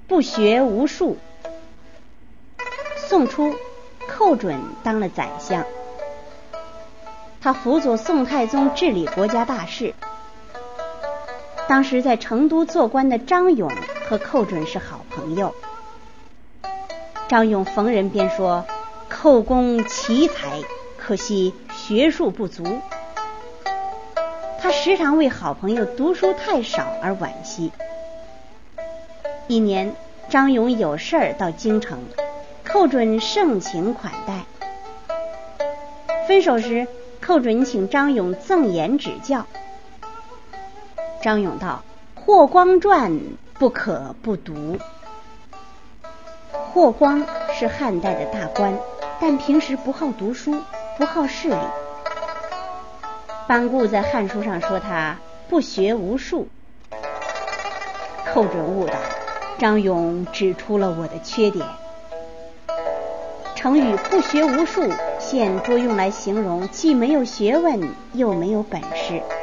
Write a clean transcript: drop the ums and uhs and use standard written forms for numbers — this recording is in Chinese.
不学无术。宋初，寇准当了宰相，他辅佐宋太宗治理国家大事。当时在成都做官的张勇和寇准是好朋友。张勇逢人便说：“寇公奇才，可惜学术不足。”他时常为好朋友读书太少而惋惜。一年，张勇有事儿到京城，寇准盛情款待。分手时，寇准请张勇赠言指教。张勇道：“霍光传不可不读。”霍光是汉代的大官，但平时不好读书，不好事理。班固在《汉书》上说他不学无术。寇准悟道，张勇指出了我的缺点。成语不学无术现多用来形容既没有学问又没有本事。